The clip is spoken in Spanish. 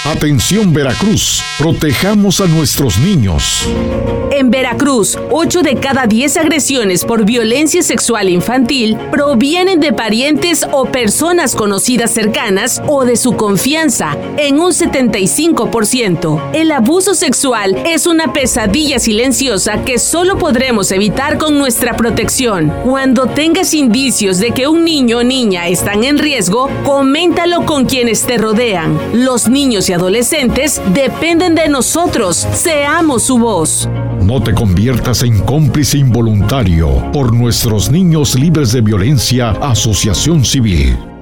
Atención Veracruz, protejamos a nuestros niños. En Veracruz, 8 de cada 10 agresiones por violencia sexual infantil provienen de parientes o personas conocidas cercanas o de su confianza, en un 75%. El abuso sexual es una pesadilla silenciosa que solo podremos evitar con nuestra protección. Cuando tengas indicios de que un niño o niña están en riesgo, coméntalo con quienes te rodean. Los niños y adolescentes dependen de nosotros. Seamos su voz. No te conviertas en cómplice involuntario. Por nuestros niños libres de violencia, Asociación Civil.